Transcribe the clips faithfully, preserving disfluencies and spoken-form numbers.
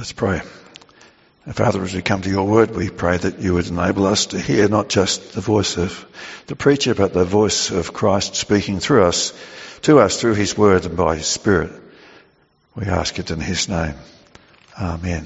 Let's pray. Father, as we come to your word, we pray that you would enable us to hear not just the voice of the preacher, but the voice of Christ speaking through us, to us through his word and by his Spirit. We ask it in his name. Amen.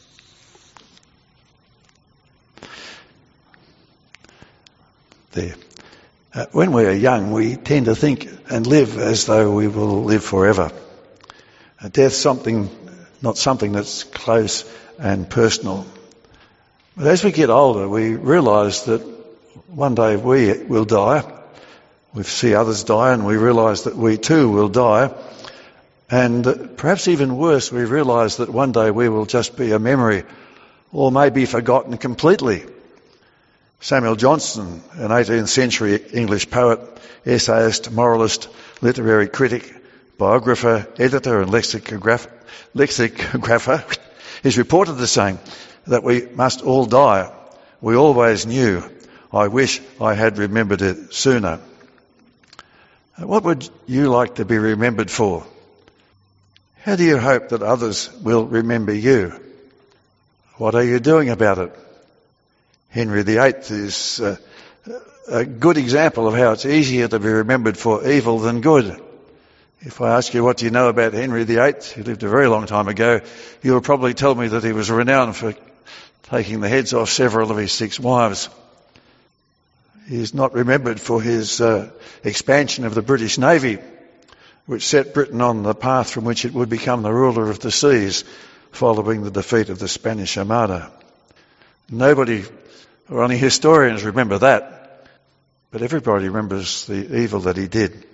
There. Uh, when we are young, we tend to think and live as though we will live forever. Uh, death's something, not something that's close and personal. But as we get older, we realise that one day we will die. We see others die and we realise that we too will die. And perhaps even worse, we realise that one day we will just be a memory or maybe forgotten completely. Samuel Johnson, an eighteenth century English poet, essayist, moralist, literary critic, biographer, editor and lexicographer, lexicographer is reported as saying that we must all die. We always knew. I wish I had remembered it sooner. What would you like to be remembered for? How do you hope that others will remember you? What are you doing about it? Henry the Eighth is uh, a good example of how it's easier to be remembered for evil than good. If I ask you what do you know about Henry the Eighth, who lived a very long time ago, you'll probably tell me that he was renowned for taking the heads off several of his six wives. He's not remembered for his uh, expansion of the British Navy, which set Britain on the path from which it would become the ruler of the seas following the defeat of the Spanish Armada. Nobody, or only historians, remember that, but everybody remembers the evil that he did.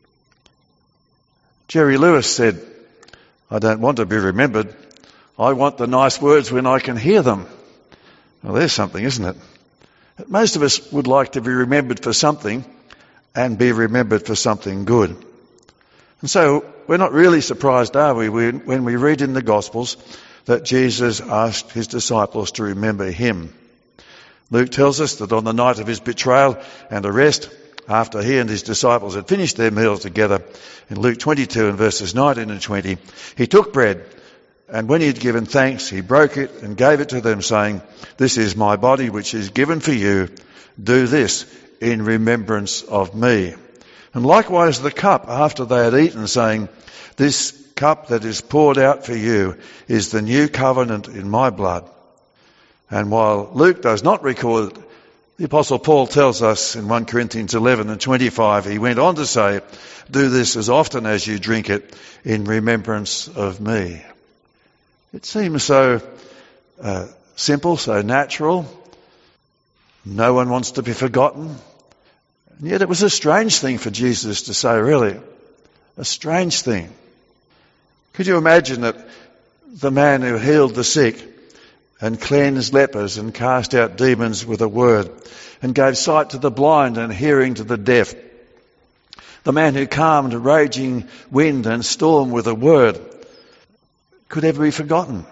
Jerry Lewis said, I don't want to be remembered. I want the nice words when I can hear them. Well, there's something, isn't it? Most of us would like to be remembered for something and be remembered for something good. And so we're not really surprised, are we, when we read in the Gospels that Jesus asked his disciples to remember him. Luke tells us that on the night of his betrayal and arrest, after he and his disciples had finished their meals together, in Luke twenty-two and verses nineteen and twenty, he took bread, and when he had given thanks, he broke it and gave it to them, saying, This is my body which is given for you. Do this in remembrance of me. And likewise the cup after they had eaten, saying, This cup that is poured out for you is the new covenant in my blood. And while Luke does not record, the Apostle Paul tells us in First Corinthians eleven and twenty-five, he went on to say, Do this as often as you drink it in remembrance of me. It seems so uh, simple, so natural. No one wants to be forgotten. And yet it was a strange thing for Jesus to say, really. A strange thing. Could you imagine that the man who healed the sick and cleansed lepers and cast out demons with a word and gave sight to the blind and hearing to the deaf, the man who calmed raging wind and storm with a word, could ever be forgotten?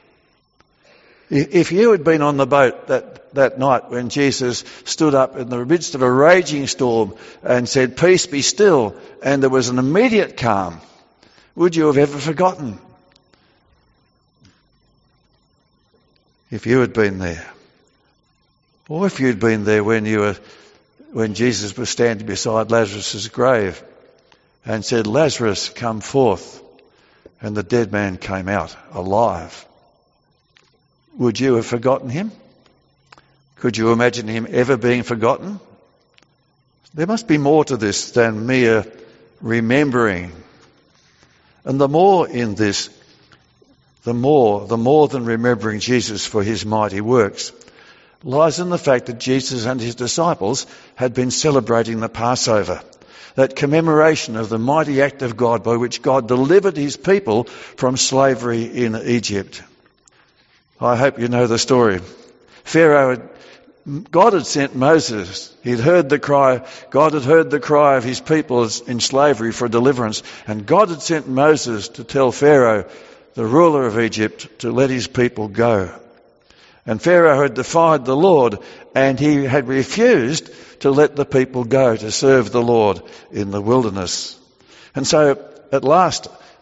If you had been on the boat that, that night when Jesus stood up in the midst of a raging storm and said, Peace be still, and there was an immediate calm, would you have ever forgotten? If you had been there, or if you'd been there when you were, when Jesus was standing beside Lazarus' grave and said, Lazarus, come forth, and the dead man came out alive, would you have forgotten him? Could you imagine him ever being forgotten? There must be more to this than mere remembering. And the more in this, the more, the more than remembering Jesus for his mighty works, lies in the fact that Jesus and his disciples had been celebrating the Passover, that commemoration of the mighty act of God by which God delivered his people from slavery in Egypt. I hope you know the story. Pharaoh had God had sent Moses. He'd heard the cry. God had heard the cry of his people in slavery for deliverance. And God had sent Moses to tell Pharaoh, the ruler of Egypt, to let his people go. And Pharaoh had defied the Lord, and he had refused to let the people go to serve the Lord in the wilderness. And so at last,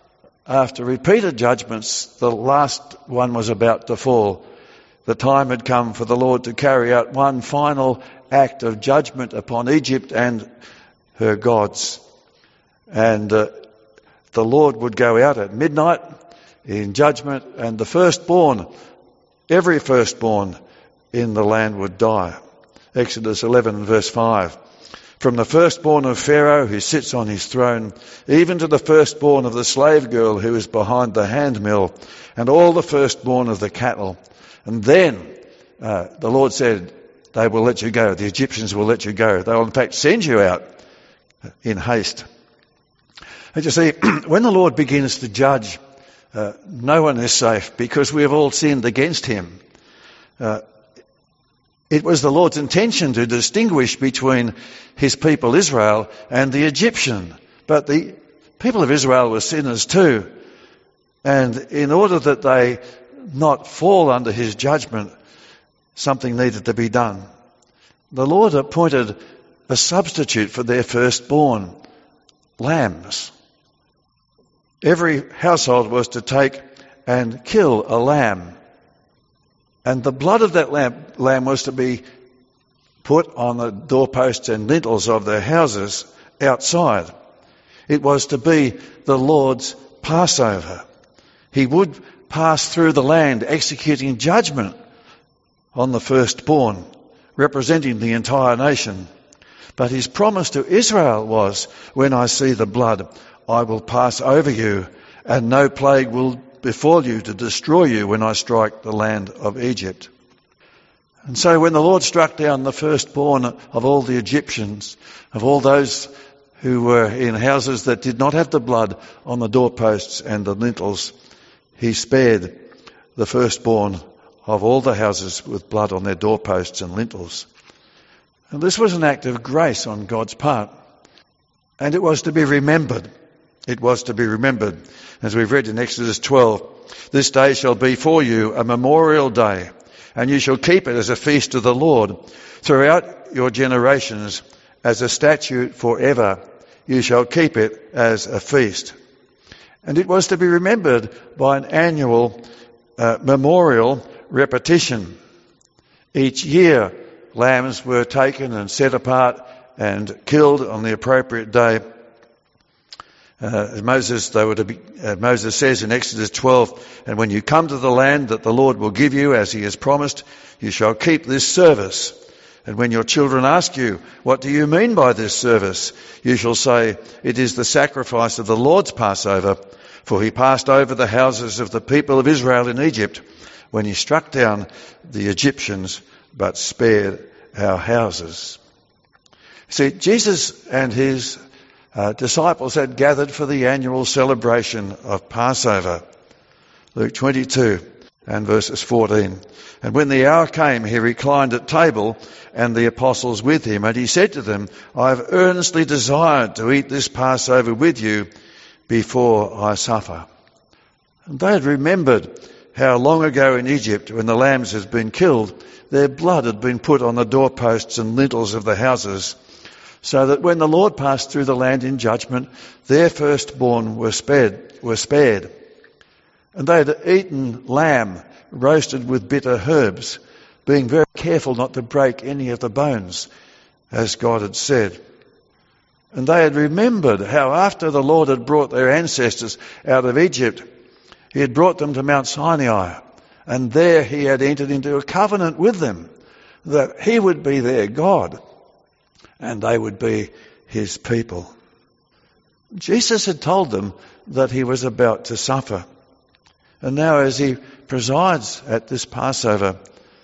after repeated judgments, the last one was about to fall. The time had come for the Lord to carry out one final act of judgment upon Egypt and her gods. And uh, the Lord would go out at midnight in judgment, and the firstborn, every firstborn in the land would die. Exodus eleven verse five. From the firstborn of Pharaoh who sits on his throne, even to the firstborn of the slave girl who is behind the handmill, and all the firstborn of the cattle. And then uh, the Lord said, they will let you go. The Egyptians will let you go. They will in fact send you out in haste. And you see, when the Lord begins to judge, uh, no one is safe because we have all sinned against him. Uh, it was the Lord's intention to distinguish between his people Israel and the Egyptian. But the people of Israel were sinners too. And in order that they not fall under his judgment, something needed to be done. The Lord appointed a substitute for their firstborn, lambs. Every household was to take and kill a lamb. And the blood of that lamb, lamb was to be put on the doorposts and lintels of their houses outside. It was to be the Lord's Passover. He would pass through the land executing judgment on the firstborn, representing the entire nation. But his promise to Israel was, when I see the blood, I will pass over you, and no plague will befall you to destroy you when I strike the land of Egypt. And so when the Lord struck down the firstborn of all the Egyptians, of all those who were in houses that did not have the blood on the doorposts and the lintels, he spared the firstborn of all the houses with blood on their doorposts and lintels. And this was an act of grace on God's part. And it was to be remembered. It was to be remembered. As we've read in Exodus twelve, this day shall be for you a memorial day, and you shall keep it as a feast to the Lord throughout your generations, as a statute forever. You shall keep it as a feast. And it was to be remembered by an annual uh, memorial repetition. Each year, lambs were taken and set apart and killed on the appropriate day. Uh, as Moses, they were to be, uh, Moses says in Exodus twelve, and when you come to the land that the Lord will give you as he has promised, you shall keep this service. And when your children ask you, what do you mean by this service? You shall say, it is the sacrifice of the Lord's Passover, for he passed over the houses of the people of Israel in Egypt when he struck down the Egyptians, but spared our houses. See, Jesus and his uh, disciples had gathered for the annual celebration of Passover. Luke twenty-two and verses fourteen. And when the hour came, he reclined at table and the apostles with him. And he said to them, I have earnestly desired to eat this Passover with you before I suffer. And they had remembered how long ago in Egypt, when the lambs had been killed, their blood had been put on the doorposts and lintels of the houses, so that when the Lord passed through the land in judgment, their firstborn were spared. Were spared. And they had eaten lamb roasted with bitter herbs, being very careful not to break any of the bones, as God had said. And they had remembered how after the Lord had brought their ancestors out of Egypt, he had brought them to Mount Sinai, and there he had entered into a covenant with them that he would be their God and they would be his people. Jesus had told them that he was about to suffer. And now as he presides at this Passover,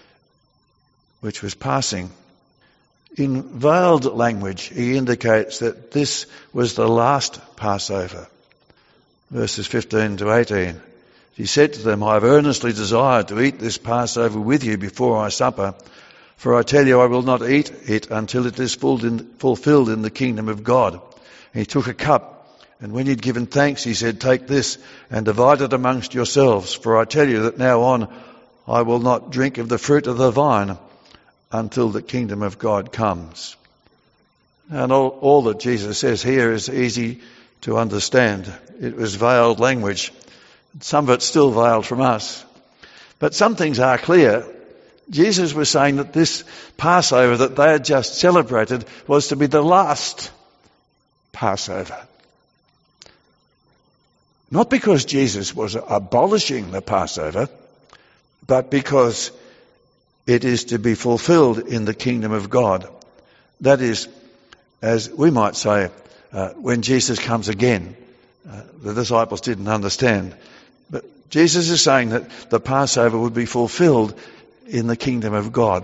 which was passing, in veiled language he indicates that this was the last Passover. Verses fifteen to eighteen. He said to them, I have earnestly desired to eat this Passover with you before I suffer. For I tell you, I will not eat it until it is fulfilled in the kingdom of God. And he took a cup, and when he had given thanks, he said, take this and divide it amongst yourselves. For I tell you that now on I will not drink of the fruit of the vine until the kingdom of God comes. And all, all that Jesus says here is easy to understand. It was veiled language. Some of it's still veiled from us. But some things are clear. Jesus was saying that this Passover that they had just celebrated was to be the last Passover. Not because Jesus was abolishing the Passover, but because it is to be fulfilled in the kingdom of God. That is, as we might say, uh, when Jesus comes again. Uh, the disciples didn't understand. But Jesus is saying that the Passover would be fulfilled in the kingdom of God.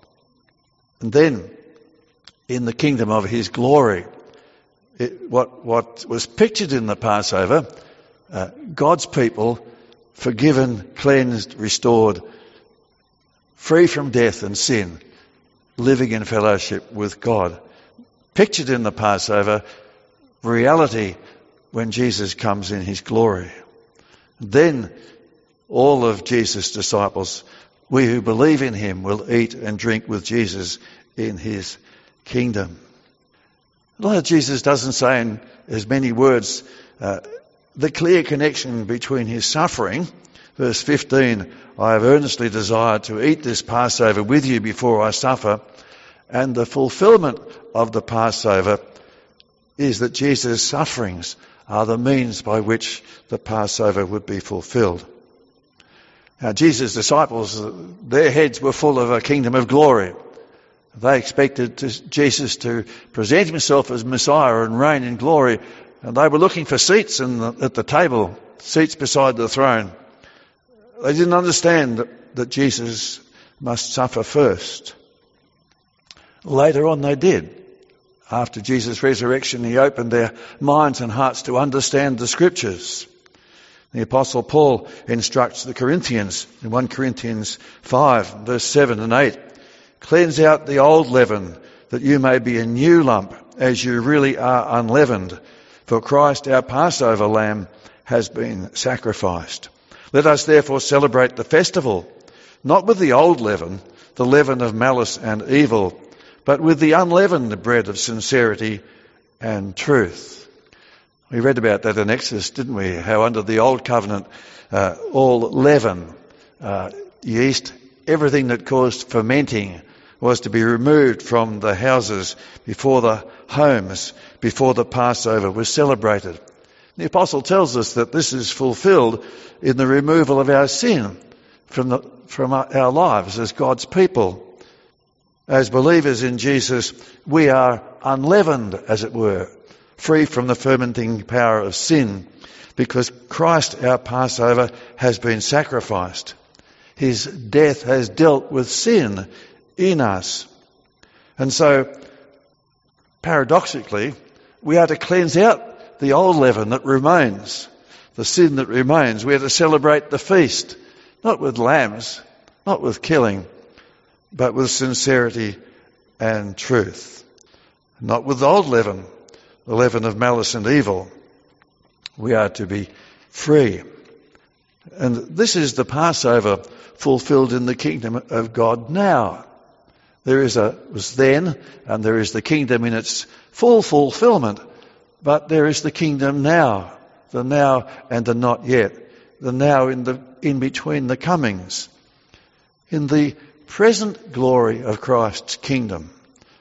And then, in the kingdom of his glory, it, what, what was pictured in the Passover, uh, God's people, forgiven, cleansed, restored, free from death and sin, living in fellowship with God. Pictured in the Passover, reality when Jesus comes in his glory. Then all of Jesus' disciples, we who believe in him, will eat and drink with Jesus in his kingdom. Although Jesus doesn't say in as many words uh, the clear connection between his suffering, verse fifteen, I have earnestly desired to eat this Passover with you before I suffer, and the fulfillment of the Passover is that Jesus' sufferings are the means by which the Passover would be fulfilled. Now, Jesus' disciples, their heads were full of a kingdom of glory. They expected to, Jesus to present himself as Messiah and reign in glory, and they were looking for seats in the, at the table, seats beside the throne. They didn't understand that, that Jesus must suffer first. Later on they did. After Jesus' resurrection, he opened their minds and hearts to understand the Scriptures. The Apostle Paul instructs the Corinthians in First Corinthians five, verse seven and eight, cleanse out the old leaven, that you may be a new lump, as you really are unleavened. For Christ, our Passover lamb, has been sacrificed. Let us therefore celebrate the festival, not with the old leaven, the leaven of malice and evil, but with the unleavened bread of sincerity and truth. We read about that in Exodus, didn't we? How under the old covenant, uh, all leaven, uh, yeast, everything that caused fermenting was to be removed from the houses before the homes, before the Passover was celebrated. The Apostle tells us that this is fulfilled in the removal of our sin from the, from our lives as God's people. As believers in Jesus, we are unleavened, as it were, free from the fermenting power of sin, because Christ, our Passover, has been sacrificed. His death has dealt with sin in us. And so, paradoxically, we are to cleanse out the old leaven that remains, the sin that remains. We are to celebrate the feast, not with lambs, not with killing, but with sincerity and truth. Not with the old leaven, the leaven of malice and evil. We are to be free. And this is the Passover fulfilled in the kingdom of God now. There is a, was then, and there is the kingdom in its full fulfillment, but there is the kingdom now, the now and the not yet, the now in the, in between the comings. In the present glory of Christ's kingdom,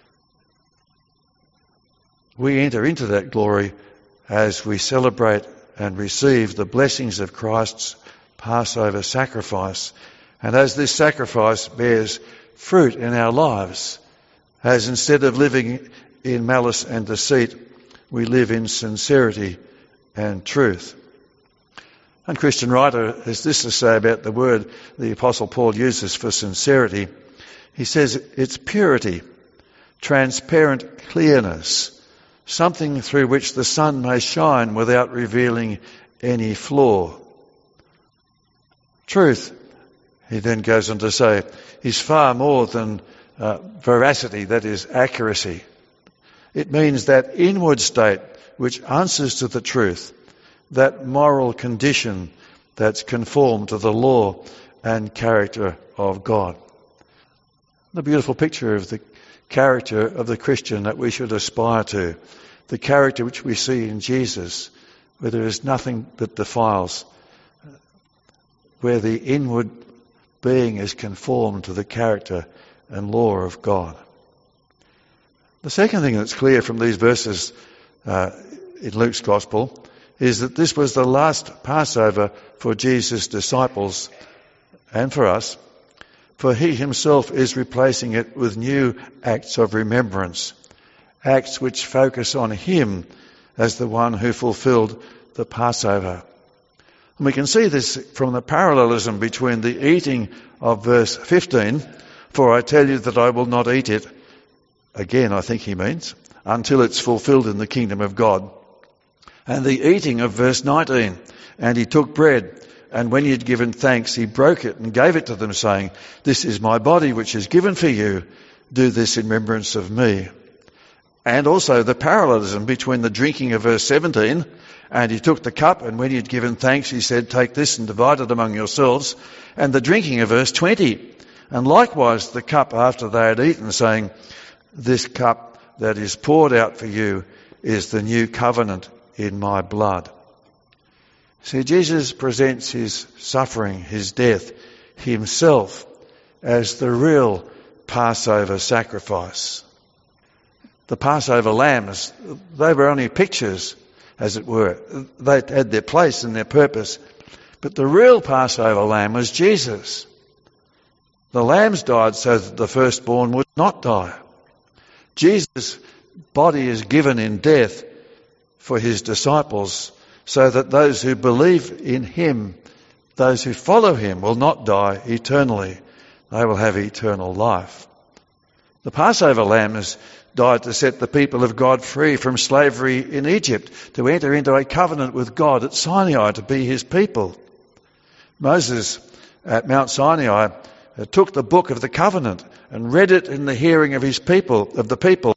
we enter into that glory as we celebrate and receive the blessings of Christ's Passover sacrifice, and as this sacrifice bears fruit in our lives, as instead of living in malice and deceit, we live in sincerity and truth. One Christian writer has this to say about the word the Apostle Paul uses for sincerity. He says it's purity, transparent clearness, something through which the sun may shine without revealing any flaw. Truth, he then goes on to say, is far more than uh, veracity, that is, accuracy. It means that inward state which answers to the truth, that moral condition that's conformed to the law and character of God. The beautiful picture of the character of the Christian that we should aspire to. the character which we see in Jesus, where there is nothing that defiles, where the inward being is conformed to the character and law of God. The second thing that's clear from these verses uh, in Luke's Gospel is that this was the last Passover for Jesus' disciples and for us, for he himself is replacing it with new acts of remembrance, acts which focus on him as the one who fulfilled the Passover. And we can see this from the parallelism between the eating of verse fifteen, for I tell you that I will not eat it, again I think he means, until it's fulfilled in the kingdom of God, and the eating of verse nineteen, and he took bread, and when he had given thanks, he broke it and gave it to them, saying, this is my body which is given for you, do this in remembrance of me. And also the parallelism between the drinking of verse seventeen, and he took the cup, and when he had given thanks, he said, take this and divide it among yourselves, and the drinking of verse twenty, and likewise the cup after they had eaten, saying, this cup that is poured out for you is the new covenant in my blood. See, Jesus presents his suffering, his death, himself as the real Passover sacrifice. The Passover lambs, they were only pictures, as it were. They had their place and their purpose. But the real Passover lamb was Jesus. The lambs died so that the firstborn would not die. Jesus' body is given in death for his disciples, so that those who believe in him, those who follow him, will not die eternally. They will have eternal life. The Passover lambs died to set the people of God free from slavery in Egypt, to enter into a covenant with God at Sinai, to be his people. Moses at Mount Sinai took the book of the covenant and read it in the hearing of his people, of the people.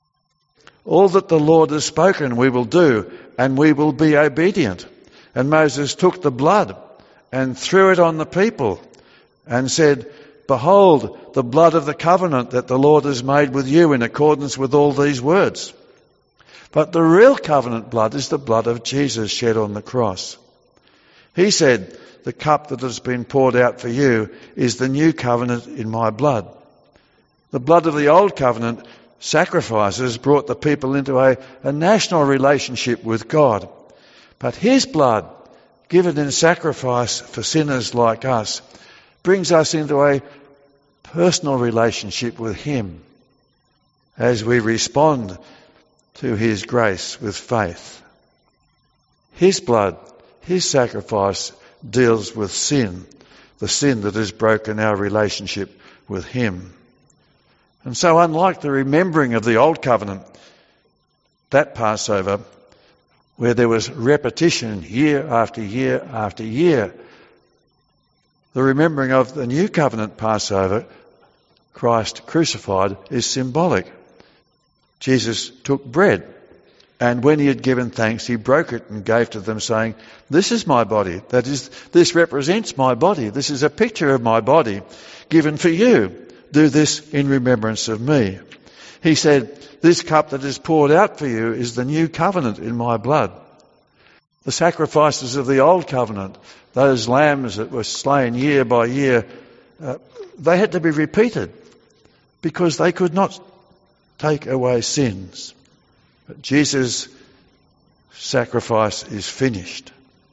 All that the Lord has spoken we will do, and we will be obedient. And Moses took the blood and threw it on the people and said, behold, the blood of the covenant that the Lord has made with you in accordance with all these words. But the real covenant blood is the blood of Jesus shed on the cross. He said, the cup that has been poured out for you is the new covenant in my blood. The blood of the old covenant sacrifices brought the people into a, a national relationship with God. But his blood, given in sacrifice for sinners like us, brings us into a personal relationship with him as we respond to his grace with faith. His blood, his sacrifice, deals with sin, the sin that has broken our relationship with him. And so unlike the remembering of the old covenant, that Passover, where there was repetition year after year after year, the remembering of the new covenant Passover, Christ crucified, is symbolic. Jesus took bread, and when he had given thanks, he broke it and gave to them, saying, this is my body. That is, this represents my body. This is a picture of my body given for you. Do this in remembrance of me. He said, this cup that is poured out for you is the new covenant in my blood. The sacrifices of the old covenant, those lambs that were slain year by year, uh, they had to be repeated because they could not take away sins. But Jesus' sacrifice is finished.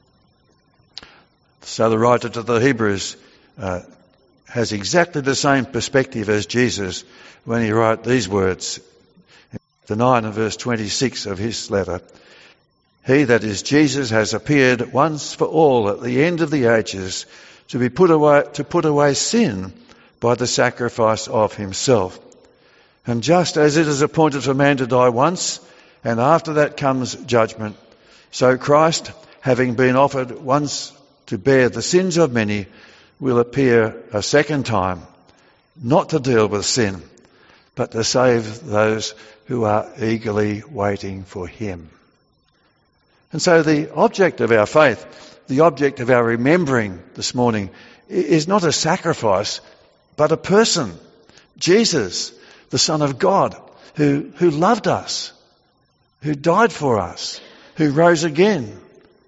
So the writer to the Hebrews uh, has exactly the same perspective as Jesus when he wrote these words in chapter nine and verse twenty-six of his letter. He, that is Jesus, has appeared once for all at the end of the ages to be put away, to put away sin by the sacrifice of himself. And just as it is appointed for man to die once, and after that comes judgment, so Christ, having been offered once to bear the sins of many, will appear a second time, not to deal with sin, but to save those who are eagerly waiting for him. And so the object of our faith, the object of our remembering this morning, is not a sacrifice, but a person, Jesus, the Son of God, who, who loved us, who died for us, who rose again.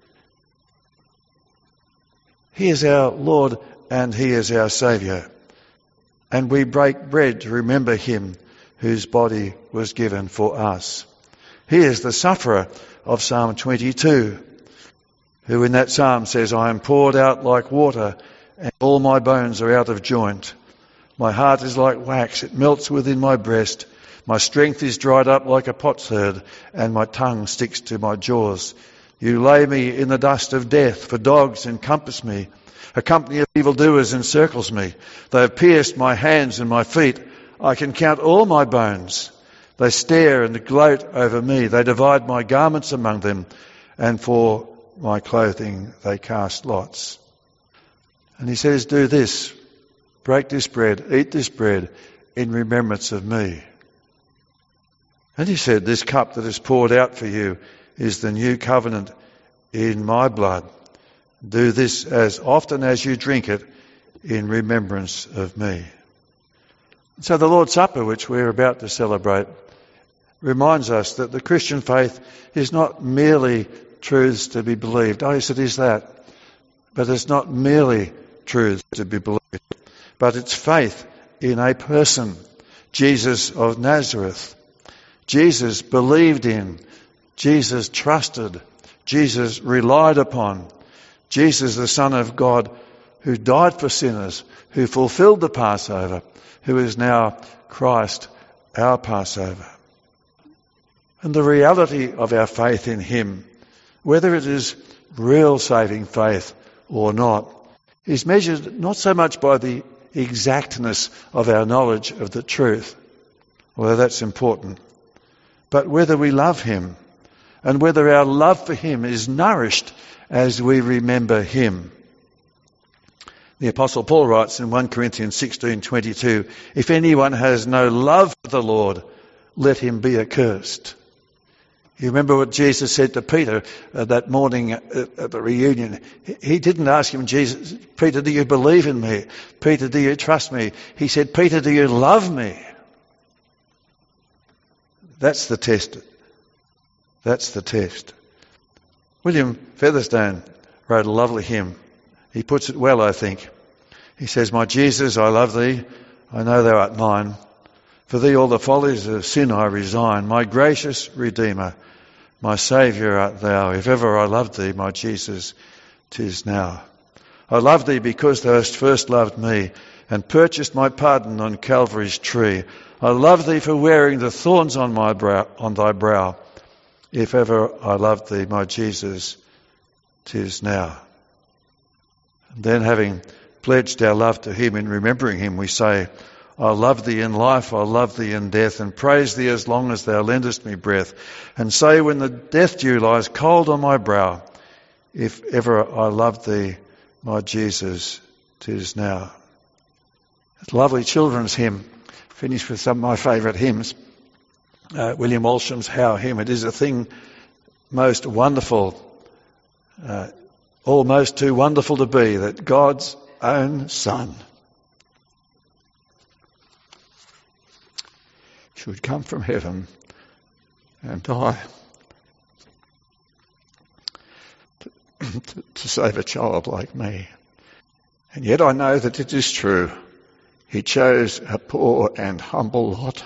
He is our Lord and he is our Saviour. And we break bread to remember him whose body was given for us. He is the sufferer of Psalm twenty-two, who in that psalm says, I am poured out like water and all my bones are out of joint. My heart is like wax, it melts within my breast. My strength is dried up like a potsherd, and my tongue sticks to my jaws. You lay me in the dust of death, for dogs encompass me. A company of evildoers encircles me. They have pierced my hands and my feet. I can count all my bones. They stare and gloat over me. They divide my garments among them, and for my clothing they cast lots. And he says, do this, break this bread, eat this bread in remembrance of me. And he said, this cup that is poured out for you is the new covenant in my blood. Do this as often as you drink it in remembrance of me. So the Lord's Supper, which we're about to celebrate, reminds us that the Christian faith is not merely truths to be believed. Oh yes, it is that. But it's not merely truths to be believed, but it's faith in a person, Jesus of Nazareth. Jesus believed in, Jesus trusted, Jesus relied upon, Jesus the Son of God who died for sinners, who fulfilled the Passover, who is now Christ, our Passover. And the reality of our faith in him, whether it is real saving faith or not, is measured not so much by the exactness of our knowledge of the truth, although that's important, but whether we love him and whether our love for him is nourished as we remember him. The Apostle Paul writes in First Corinthians sixteen twenty-two, if anyone has no love for the Lord, let him be accursed. You remember what Jesus said to Peter uh, that morning at, at the reunion. He didn't ask him, Jesus, Peter, do you believe in me? Peter, do you trust me? He said, Peter, do you love me? That's the test. That's the test. William Featherstone wrote a lovely hymn. He puts it well, I think. He says, my Jesus, I love thee. I know thou art mine. For thee all the follies of sin I resign. My gracious Redeemer, my Saviour art thou. If ever I loved thee, my Jesus, 'tis now. I love thee because thou hast first loved me and purchased my pardon on Calvary's tree. I love thee for wearing the thorns on my brow, on thy brow. If ever I loved thee, my Jesus, 'tis now. And then having pledged our love to him in remembering him, we say, I love thee in life, I love thee in death, and praise thee as long as thou lendest me breath. And say when the death dew lies cold on my brow, if ever I loved thee, my Jesus, 'tis now. It's a lovely children's hymn. Finish with some of my favourite hymns. Uh, William Walsham's How hymn. It is a thing most wonderful, uh, almost too wonderful to be, that God's own Son should come from heaven and die to, to, to save a child like me. And yet I know that it is true. He chose a poor and humble lot,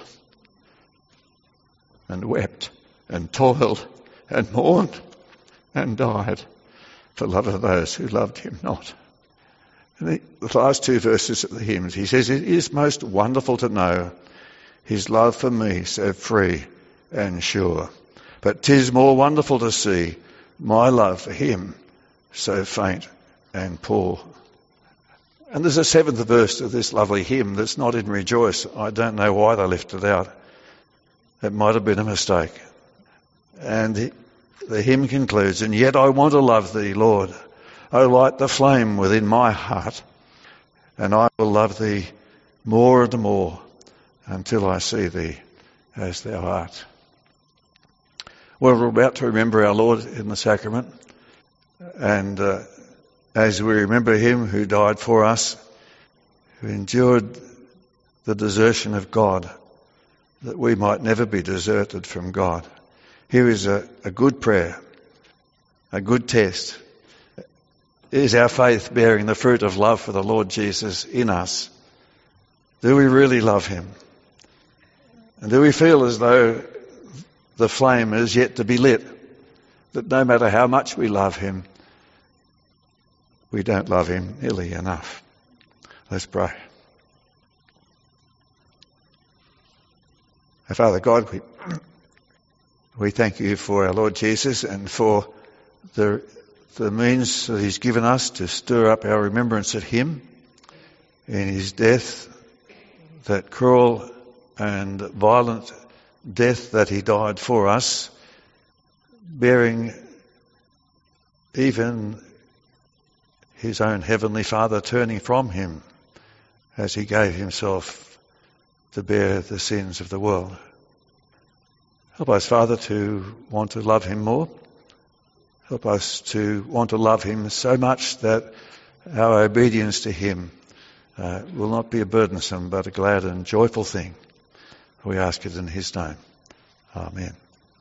and wept and toiled and mourned and died for love of those who loved him not. And the, the last two verses of the hymns, he says, it is most wonderful to know his love for me so free and sure. But 'tis more wonderful to see my love for him so faint and poor. And there's a seventh verse of this lovely hymn that's not in Rejoice. I don't know why they left it out. It might have been a mistake. And the, the hymn concludes, and yet I want to love thee, Lord. O light the flame within my heart, and I will love thee more and more until I see thee as thou art. Well, we're about to remember our Lord in the sacrament, and uh, as we remember him who died for us, who endured the desertion of God, that we might never be deserted from God. Here is a, a good prayer, a good test. Is our faith bearing the fruit of love for the Lord Jesus in us? Do we really love him? And do we feel as though the flame is yet to be lit? That no matter how much we love him, we don't love him nearly enough. Let's pray. Our Father God, we, we thank you for our Lord Jesus and for the the means that he's given us to stir up our remembrance of him in his death, that cruel and violent death that he died for us, bearing even his own heavenly Father turning from him as he gave himself to bear the sins of the world. Help us, Father, to want to love him more. Help us to want to love him so much that our obedience to him uh, will not be a burdensome but a glad and joyful thing. We ask it in his name. Amen.